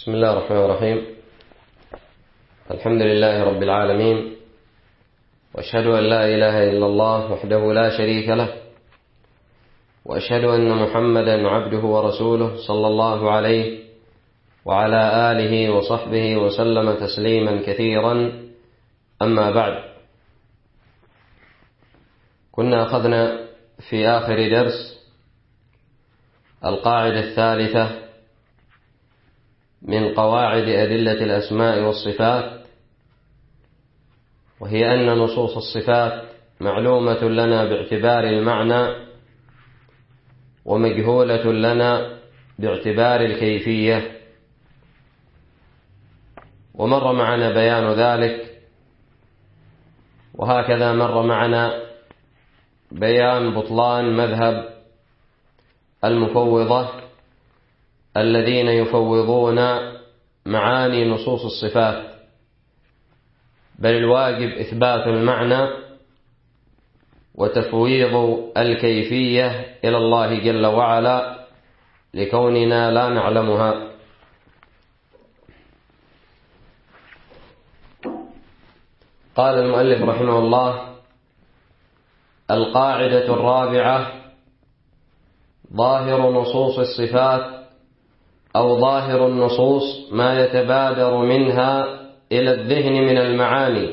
بسم الله الرحمن الرحيم. الحمد لله رب العالمين، وأشهد أن لا إله إلا الله وحده لا شريك له، وأشهد أن محمدا عبده ورسوله صلى الله عليه وعلى آله وصحبه وسلم تسليما كثيرا. أما بعد، كنا أخذنا في آخر درس القاعدة الثالثة من قواعد أدلة الأسماء والصفات، وهي أن نصوص الصفات معلومة لنا باعتبار المعنى، ومجهولة لنا باعتبار الكيفية. ومر معنا بيان ذلك، وهكذا مر معنا بيان بطلان مذهب المفوضة الذين يفوضون معاني نصوص الصفات، بل الواجب إثبات المعنى وتفويض الكيفية إلى الله جل وعلا لكوننا لا نعلمها. قال المؤلف رحمه الله: القاعدة الرابعة: ظاهر نصوص الصفات أو ظاهر النصوص ما يتبادر منها إلى الذهن من المعاني،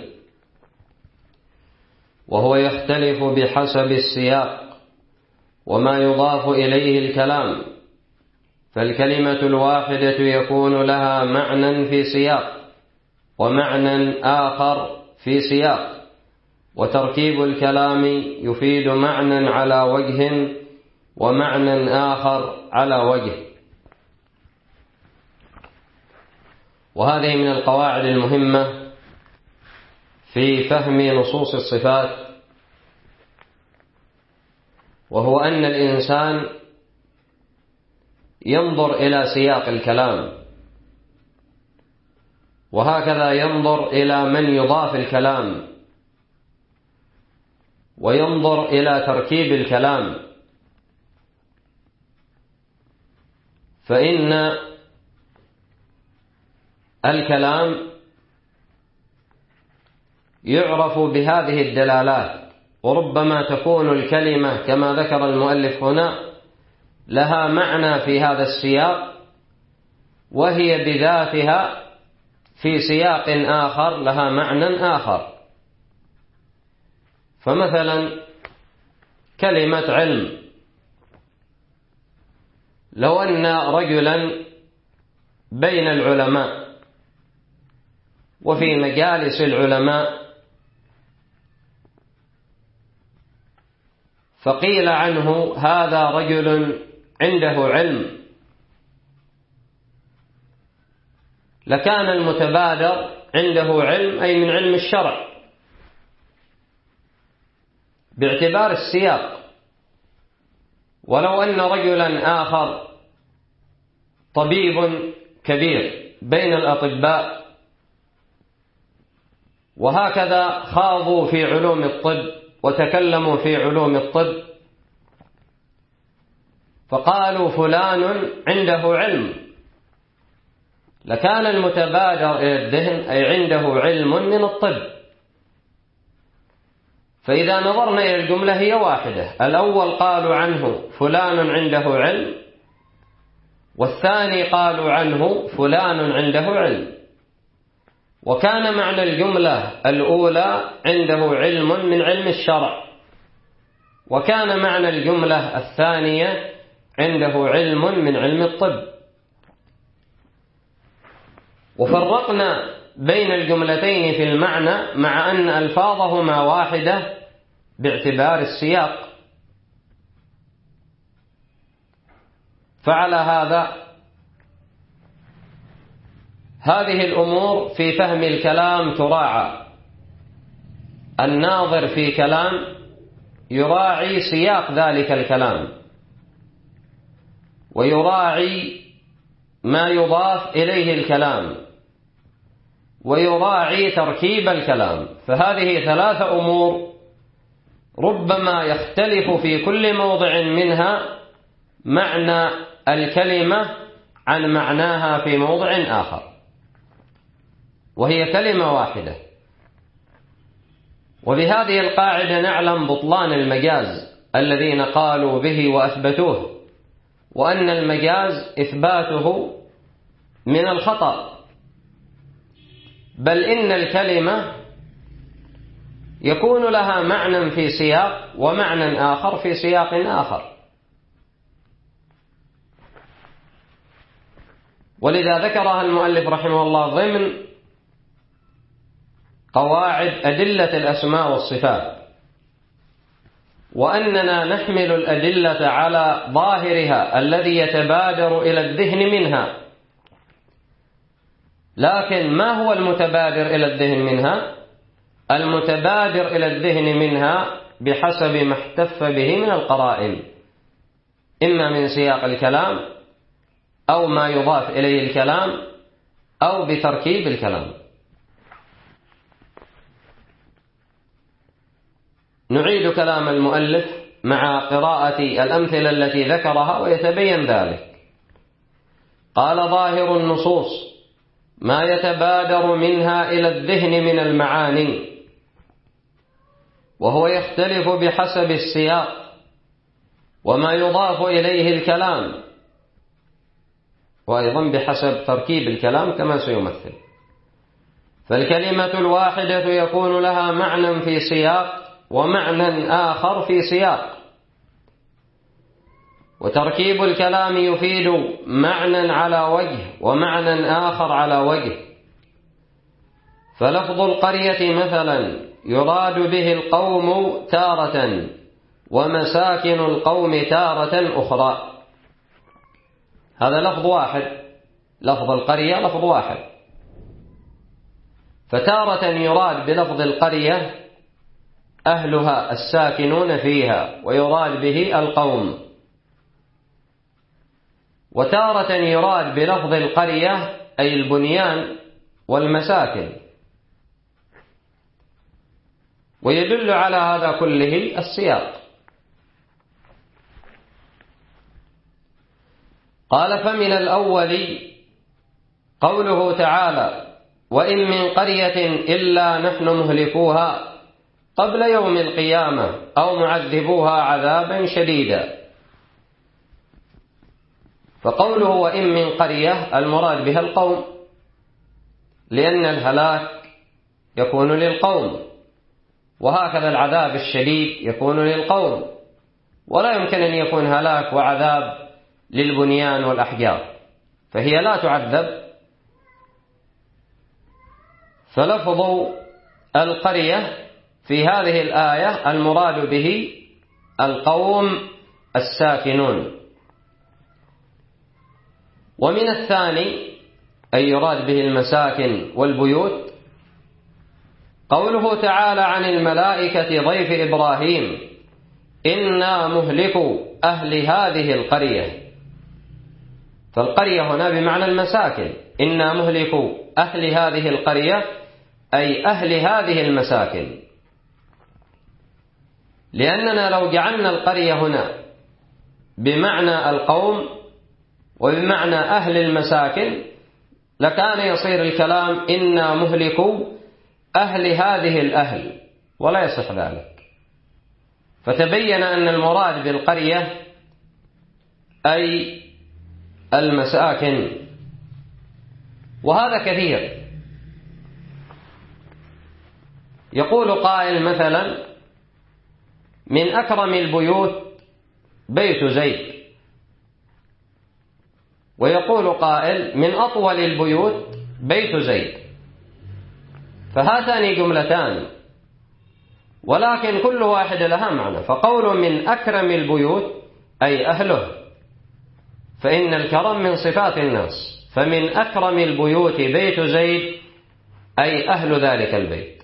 وهو يختلف بحسب السياق وما يضاف إليه الكلام، فالكلمة الواحدة يكون لها معنى في سياق ومعنى آخر في سياق، وتركيب الكلام يفيد معنى على وجه ومعنى آخر على وجه. وهذه من القواعد المهمة في فهم نصوص الصفات، وهو أن الإنسان ينظر إلى سياق الكلام، وهكذا ينظر إلى من يضاف الكلام، وينظر إلى تركيب الكلام. فإن الكلام يعرف بهذه الدلالات، وربما تكون الكلمة كما ذكر المؤلف هنا لها معنى في هذا السياق، وهي بذاتها في سياق آخر لها معنى آخر. فمثلا كلمة علم، لو أن رجلا بين العلماء وفي مجالس العلماء فقيل عنه هذا رجل عنده علم، لكان المتبادر عنده علم أي من علم الشرع باعتبار السياق. ولو أن رجلا آخر طبيب كبير بين الأطباء، وهكذا خاضوا في علوم الطب وتكلموا في علوم الطب، فقالوا فلان عنده علم، لكان المتبادر إلى الذهن أي عنده علم من الطب. فإذا نظرنا إلى الجملة هي واحدة، الأول قالوا عنه فلان عنده علم، والثاني قالوا عنه فلان عنده علم، وكان معنى الجملة الأولى عنده علم من علم الشرع، وكان معنى الجملة الثانية عنده علم من علم الطب. وفرقنا بين الجملتين في المعنى مع أن ألفاظهما واحدة باعتبار السياق. فعلى هذه الأمور في فهم الكلام تراعى. الناظر في كلام يراعي سياق ذلك الكلام، ويراعي ما يضاف إليه الكلام، ويراعي تركيب الكلام. فهذه ثلاثة أمور ربما يختلف في كل موضع منها معنى الكلمة عن معناها في موضع آخر، وهي كلمة واحدة. وبهذه القاعدة نعلم بطلان المجاز الذين قالوا به وأثبتوه، وأن المجاز إثباته من الخطأ، بل إن الكلمة يكون لها معنى في سياق ومعنى آخر في سياق آخر. ولذا ذكرها المؤلف رحمه الله ضمن قواعد أدلة الأسماء والصفات، وأننا نحمل الأدلة على ظاهرها الذي يتبادر إلى الذهن منها. لكن ما هو المتبادر إلى الذهن منها؟ المتبادر إلى الذهن منها بحسب ما احتف به من القرائن، إما من سياق الكلام أو ما يضاف إليه الكلام أو بتركيب الكلام. نعيد كلام المؤلف مع قراءة الأمثلة التي ذكرها ويتبين ذلك. قال: ظاهر النصوص ما يتبادر منها إلى الذهن من المعاني، وهو يختلف بحسب السياق وما يضاف إليه الكلام، وأيضا بحسب تركيب الكلام كما سيمثل. فالكلمة الواحدة يكون لها معنى في سياق ومعنى آخر في سياق، وتركيب الكلام يفيد معنى على وجه ومعنى آخر على وجه. فلفظ القرية مثلا يراد به القوم تارة، ومساكن القوم تارة أخرى. هذا لفظ واحد، لفظ القرية لفظ واحد. فتارة يراد بلفظ القرية أهلها الساكنون فيها ويراد به القوم، وتارة يراد بلفظ القرية أي البنيان والمساكن. ويدل على هذا كله السياق. قال: فمن الأول قوله تعالى: وإن من قرية إلا نحن مهلكوها قبل يوم القيامة أو معذبوها عذابا شديدا. فقوله وإن من قرية المراد بها القوم، لأن الهلاك يكون للقوم، وهكذا العذاب الشديد يكون للقوم، ولا يمكن أن يكون هلاك وعذاب للبنيان والأحجار، فهي لا تعذب. فلفظ القرية في هذه الآية المراد به القوم الساكنون. ومن الثاني أي يراد به المساكن والبيوت قوله تعالى عن الملائكة ضيف إبراهيم: إنا مهلكوا أهل هذه القرية. فالقرية هنا بمعنى المساكن، إنا مهلكوا أهل هذه القرية أي أهل هذه المساكن. لأننا لو جعلنا القرية هنا بمعنى القوم وبمعنى أهل المساكن لكان يصير الكلام إنا مهلكوا أهل هذه الأهل، ولا يصح ذلك. فتبين أن المراد بالقرية أي المساكن، وهذا كثير. يقول قائل مثلا: من أكرم البيوت بيت زيد، ويقول قائل: من أطول البيوت بيت زيد. فهاتان جملتان، ولكن كل واحد لها معنى. فقول من أكرم البيوت أي أهله، فإن الكرم من صفات الناس، فمن أكرم البيوت بيت زيد أي أهل ذلك البيت.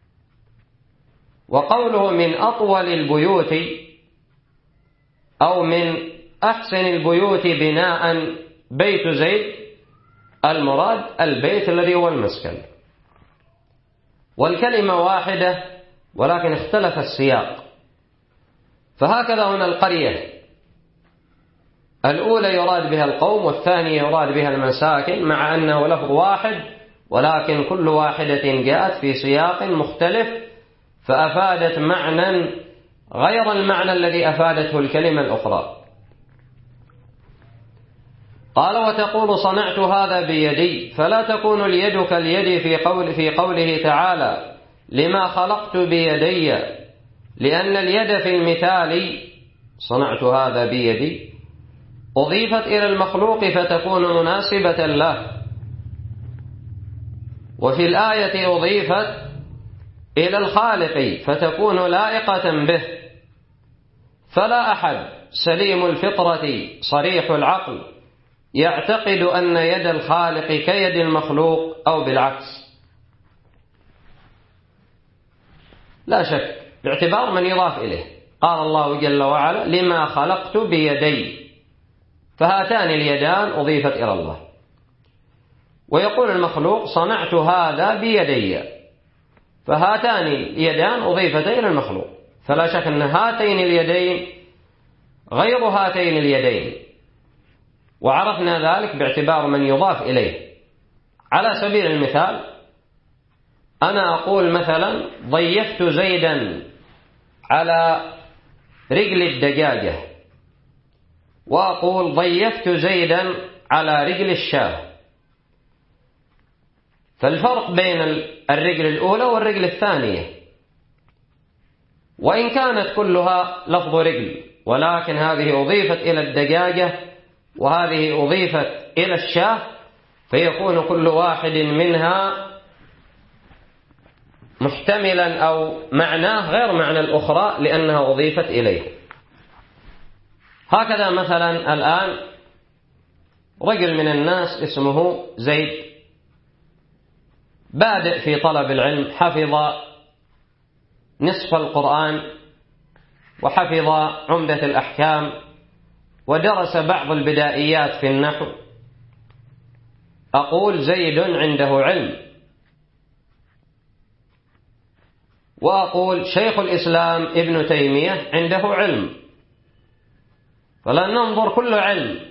وقوله من أطول البيوت أو من أحسن البيوت بناء بيت زيد، المراد البيت الذي هو المسكن. والكلمة واحدة ولكن اختلف السياق. فهكذا هنا القرية الأولى يراد بها القوم والثانية يراد بها المساكن، مع أنه لفظ واحد ولكن كل واحدة جاءت في سياق مختلف فأفادت معنى غير المعنى الذي أفادته الكلمة الأخرى. قال وتقول صنعت هذا بيدي، فلا تكون اليد كاليد في قوله تعالى لما خلقت بيدي، لأن اليد في المثال صنعت هذا بيدي أضيفت إلى المخلوق فتكون مناسبة له، وفي الآية أضيفت إلى الخالق فتكون لائقة به. فلا أحد سليم الفطرة صريح العقل يعتقد أن يد الخالق كيد المخلوق أو بالعكس، لا شك باعتبار من يضاف إليه. قال الله جل وعلا لما خلقت بيدي، فهاتان اليدان أضيفت إلى الله. ويقول المخلوق صنعت هذا بيدي، فهاتان اليدان أضيفتا إلى المخلوق، فلا شك أن هاتين اليدين غير هاتين اليدين، وعرفنا ذلك باعتبار من يضاف إليه. على سبيل المثال أنا أقول مثلا ضيفت زيدا على رجل الدجاجة، وأقول ضيفت زيدا على رجل الشاة، فالفرق بين الرجل الأولى والرجل الثانية، وإن كانت كلها لفظ رجل، ولكن هذه أضيفت إلى الدجاجة وهذه أضيفت إلى الشاة، فيكون كل واحد منها محتملا أو معناه غير معنى الأخرى لأنها أضيفت إليه. هكذا مثلا الآن رجل من الناس اسمه زيد، بادئ في طلب العلم، حفظ نصف القرآن وحفظ عمدة الأحكام ودرس بعض البدائيات في النحو. أقول زيد عنده علم، وأقول شيخ الإسلام ابن تيمية عنده علم، فلا ننظر كل علم،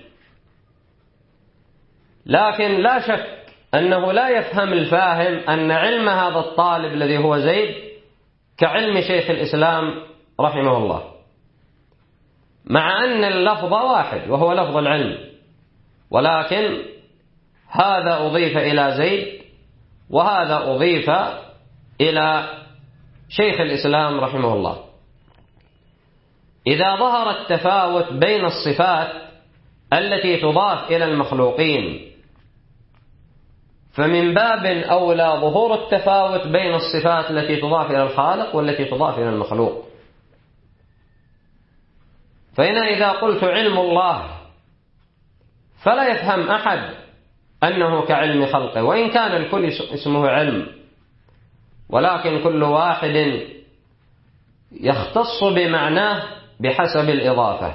لكن لا شك أنه لا يفهم الفاهم أن علم هذا الطالب الذي هو زيد كعلم شيخ الإسلام رحمه الله، مع أن اللفظ واحد وهو لفظ العلم، ولكن هذا أضيف إلى زيد وهذا أضيف إلى شيخ الإسلام رحمه الله. إذا ظهر التفاوت بين الصفات التي تضاف إلى المخلوقين فمن باب أولى ظهور التفاوت بين الصفات التي تضاف إلى الخالق والتي تضاف إلى المخلوق. فهنا إذا قلت علم الله فلا يفهم أحد أنه كعلم خلقه، وإن كان الكل اسمه علم، ولكن كل واحد يختص بمعناه بحسب الإضافة.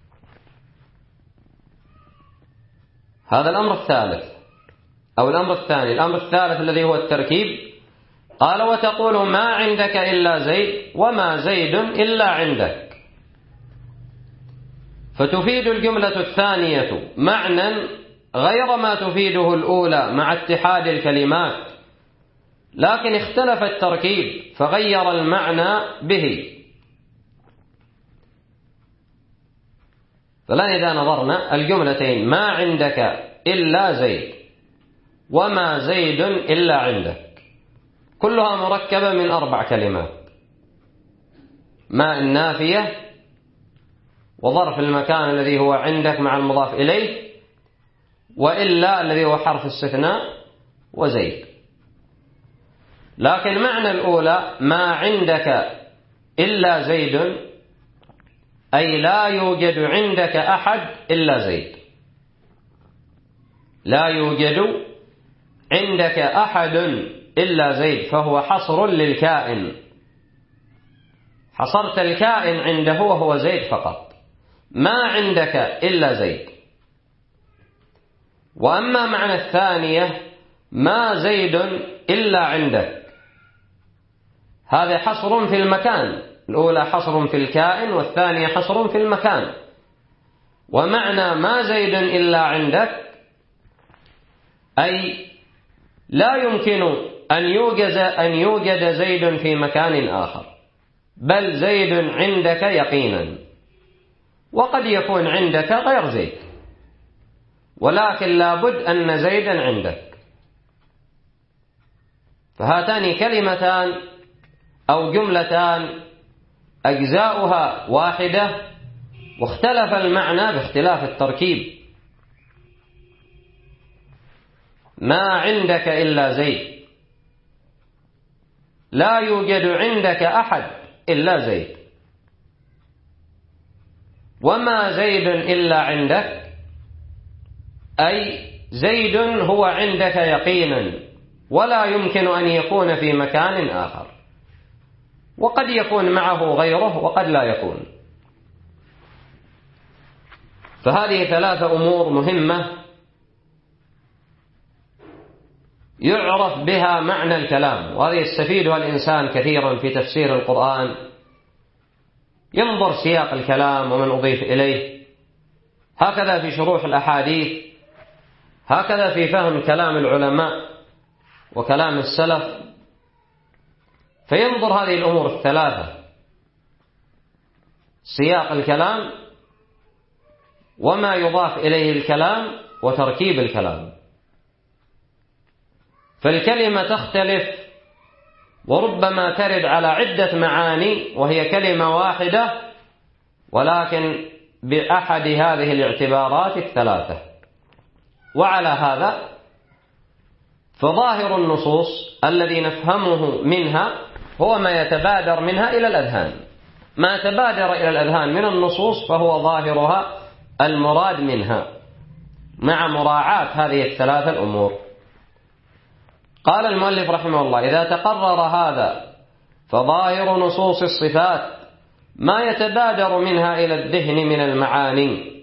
هذا الأمر الثالث أو الأمر الثاني. الأمر الثالث الذي هو التركيب، قال وتقول ما عندك إلا زيد وما زيد إلا عندك، فتفيد الجملة الثانية معنى غير ما تفيده الأولى مع اتحاد الكلمات، لكن اختلف التركيب فغير المعنى به. فالآن إذا نظرنا الجملتين ما عندك إلا زيد وما زيد إلا عندك، كلها مركبة من 4 كلمات: ما النافية، وظرف المكان الذي هو عندك مع المضاف إليه، وإلا الذي هو حرف استثناء، وزيد. لكن معنى الأولى ما عندك إلا زيد أي لا يوجد عندك أحد إلا زيد، لا يوجد عندك أحد إلا زيد، فهو حصر للكائن، حصرت الكائن عنده وهو زيد فقط، ما عندك إلا زيد. وأما معنى الثانية ما زيد إلا عندك، هذا حصر في المكان، الأولى حصر في الكائن والثانية حصر في المكان، ومعنى ما زيد إلا عندك أي لا يمكن أن يوجد زيد في مكان آخر، بل زيد عندك يقينا، وقد يكون عندك غير زيد، ولكن لابد أن زيدا عندك. فهاتان كلمتان أو جملتان أجزاؤها واحدة، واختلف المعنى باختلاف التركيب. ما عندك إلا زيد، لا يوجد عندك أحد إلا زيد. وما زيد إلا عندك أي زيد هو عندك يقينا، ولا يمكن أن يكون في مكان آخر، وقد يكون معه غيره وقد لا يكون. فهذه ثلاثة أمور مهمة يعرف بها معنى الكلام، وهذه يستفيدها الإنسان كثيرا في تفسير القرآن. ينظر سياق الكلام ومن أضيف إليه، هكذا في شروح الأحاديث، هكذا في فهم كلام العلماء وكلام السلف، فينظر هذه الأمور الثلاثة: سياق الكلام، وما يضاف إليه الكلام، وتركيب الكلام. فالكلمة تختلف وربما ترد على عدة معاني وهي كلمة واحدة، ولكن بأحد هذه الاعتبارات الثلاثة. وعلى هذا فظاهر النصوص الذي نفهمه منها هو ما يتبادر منها إلى الأذهان. ما تبادر إلى الأذهان من النصوص فهو ظاهرها المراد منها، مع مراعاة هذه الثلاثة الأمور. قال المؤلف رحمه الله: إذا تقرر هذا فظاهر نصوص الصفات ما يتبادر منها إلى الذهن من المعاني.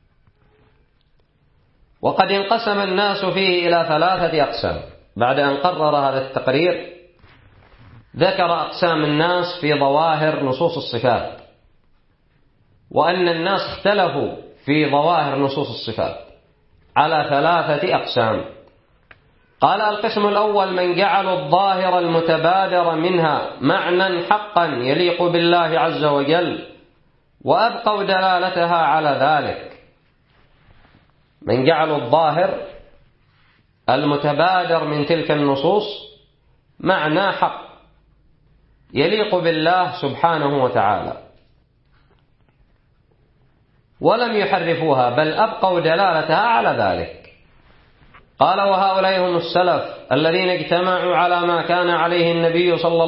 وقد انقسم الناس فيه إلى ثلاثة أقسام. بعد أن قرر هذا التقرير ذكر أقسام الناس في ظواهر نصوص الصفات، وأن الناس اختلفوا في ظواهر نصوص الصفات على ثلاثة أقسام. قال: القسم الأول من جعلوا الظاهر المتبادر منها معنى حقا يليق بالله عز وجل، وأبقوا دلالتها على ذلك. من جعلوا الظاهر المتبادر من تلك النصوص معنى حق يليق بالله سبحانه وتعالى، ولم يحرفوها بل أبقوا دلالتها على ذلك. قال: وهؤلاء هم السلف الذين اجتمعوا على ما كان عليه النبي صلى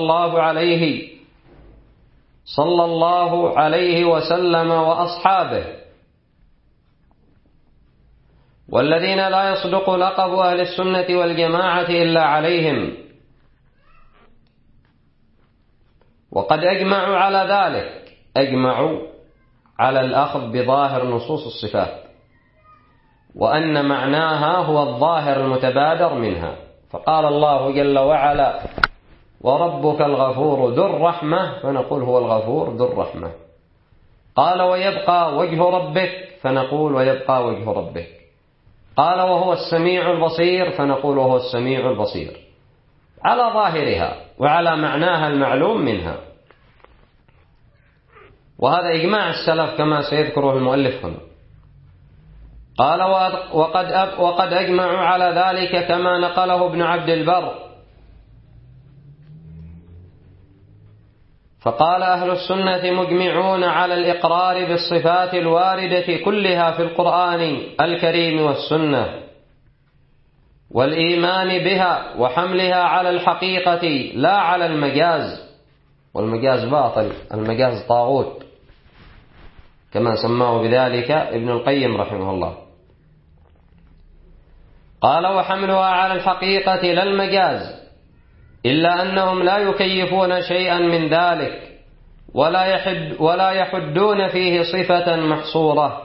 الله عليه وسلم وأصحابه، والذين لا يصدق لقب أهل السنة والجماعة إلا عليهم. وقد أجمعوا على ذلك، أجمعوا على الأخذ بظاهر نصوص الصفات، وأن معناها هو الظاهر المتبادر منها. فقال الله جل وعلا: وربك الغفور ذو الرحمة، فنقول هو الغفور ذو الرحمة. قال: ويبقى وجه ربك، فنقول ويبقى وجه ربك. قال: وهو السميع البصير، فنقول وهو السميع البصير، على ظاهرها وعلى معناها المعلوم منها. وهذا إجماع السلف كما سيذكره المؤلف هنا. قال: وقد أجمعوا على ذلك كما نقله ابن عبد البر. فقال: أهل السنة مجمعون على الإقرار بالصفات الواردة كلها في القرآن الكريم والسنة، والإيمان بها وحملها على الحقيقة لا على المجاز. والمجاز باطل، المجاز طاغوت، كما سماه بذلك ابن القيم رحمه الله. قال: وحملها على الحقيقة لا المجاز، إلا أنهم لا يكيفون شيئا من ذلك ولا يحدون فيه صفة محصورة.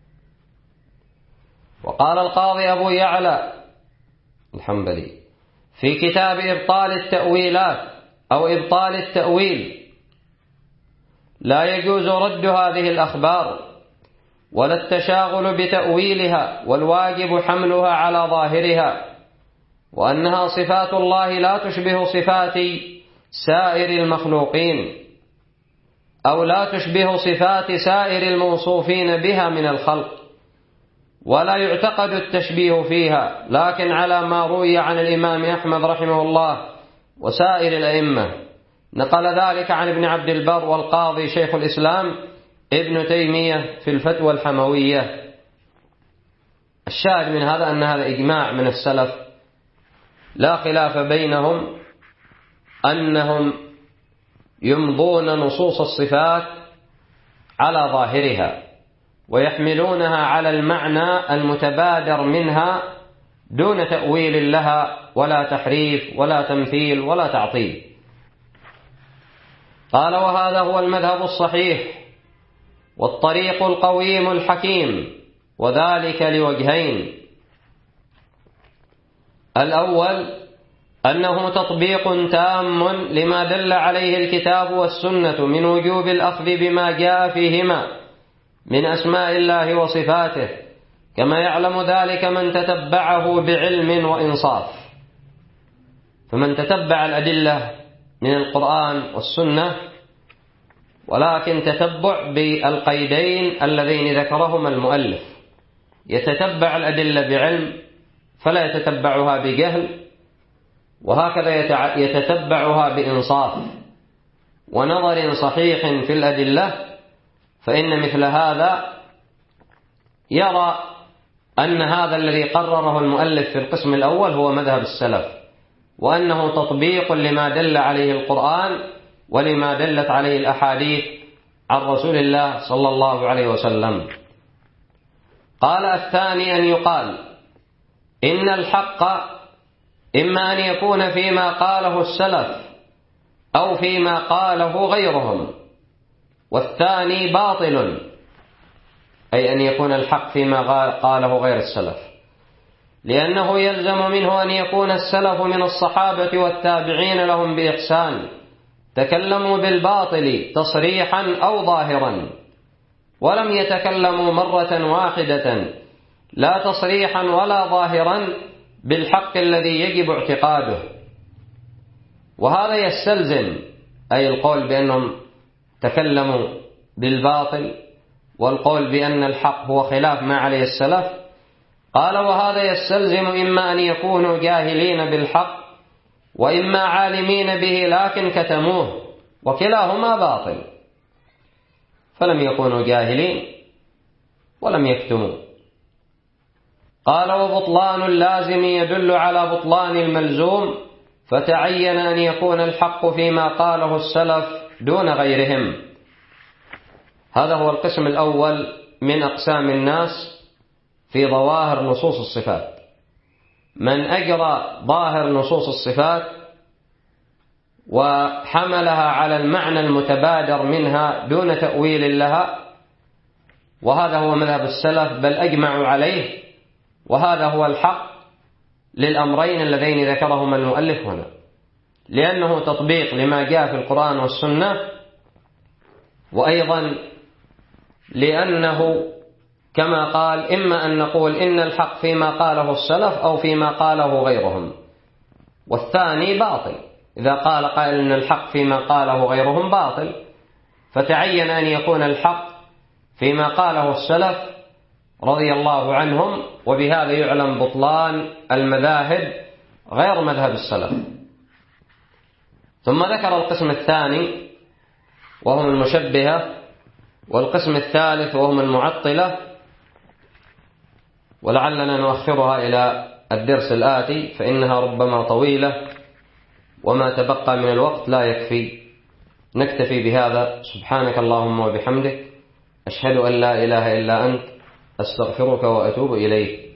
وقال القاضي أبو يعلى الحنبلي في كتاب إبطال التأويلات أو إبطال التأويل: لا يجوز رد هذه الأخبار ولا التشاغل بتأويلها، والواجب حملها على ظاهرها، وأنها صفات الله لا تشبه صفات سائر المخلوقين، أو لا تشبه صفات سائر الموصوفين بها من الخلق، ولا يعتقد التشبيه فيها، لكن على ما روي عن الإمام أحمد رحمه الله وسائر الأئمة. نقل ذلك عن ابن عبد البر والقاضي شيخ الإسلام ابن تيمية في الفتوى الحموية. الشاهد من هذا أن هذا إجماع من السلف لا خلاف بينهم أنهم يمضون نصوص الصفات على ظاهرها، ويحملونها على المعنى المتبادر منها دون تأويل لها ولا تحريف ولا تمثيل ولا تعطيل. قال: وهذا هو المذهب الصحيح والطريق القويم الحكيم، وذلك لوجهين: الأول أنه تطبيق تام لما دل عليه الكتاب والسنة من وجوب الأخذ بما جاء فيهما من أسماء الله وصفاته، كما يعلم ذلك من تتبعه بعلم وإنصاف. فمن تتبع الأدلة من القرآن والسنة، ولكن تتبع بالقيدين اللذين ذكرهما المؤلف: يتتبع الأدلة بعلم فلا يتتبعها بجهل، وهكذا يتتبعها بإنصاف ونظر صحيح في الأدلة، فإن مثل هذا يرى أن هذا الذي قرره المؤلف في القسم الأول هو مذهب السلف، وأنه تطبيق لما دل عليه القرآن ولما دلت عليه الأحاديث عن رسول الله صلى الله عليه وسلم. قال: الثاني أن يقال إن الحق إما أن يكون فيما قاله السلف أو فيما قاله غيرهم، والثاني باطل، أي أن يكون الحق فيما قاله غير السلف، لأنه يلزم منه أن يكون السلف من الصحابة والتابعين لهم بإحسان تكلموا بالباطل تصريحا أو ظاهرا، ولم يتكلموا مرة واحدة لا تصريحا ولا ظاهرا بالحق الذي يجب اعتقاده. وهذا يستلزم، أي القول بأنهم تكلموا بالباطل والقول بأن الحق هو خلاف ما عليه السلف. قال: وهذا يستلزم إما أن يكونوا جاهلين بالحق، وإما عالمين به لكن كتموه، وكلاهما باطل، فلم يكونوا جاهلين ولم يكتموا. قال: وبطلان اللازم يدل على بطلان الملزوم، فتعين أن يكون الحق فيما قاله السلف دون غيرهم. هذا هو القسم الأول من أقسام الناس في ظواهر نصوص الصفات: من أجرى ظاهر نصوص الصفات وحملها على المعنى المتبادر منها دون تأويل لها، وهذا هو مذهب السلف، بل أجمعوا عليه، وهذا هو الحق للأمرين اللذين ذكرهما المؤلف هنا، لأنه تطبيق لما جاء في القرآن والسنة، وأيضا لأنه كما قال إما أن نقول إن الحق فيما قاله السلف أو فيما قاله غيرهم، والثاني باطل. إذا قال قائل إن الحق فيما قاله غيرهم باطل، فتعين أن يكون الحق فيما قاله السلف رضي الله عنهم، وبهذا يعلم بطلان المذاهب غير مذهب السلف. ثم ذكر القسم الثاني وهم المشبهة، والقسم الثالث وهم المعطلة، ولعلنا نؤخرها إلى الدرس الآتي فإنها ربما طويلة وما تبقى من الوقت لا يكفي. نكتفي بهذا. سبحانك اللهم وبحمدك، أشهد أن لا إله إلا أنت، أستغفرك وأتوب إليك.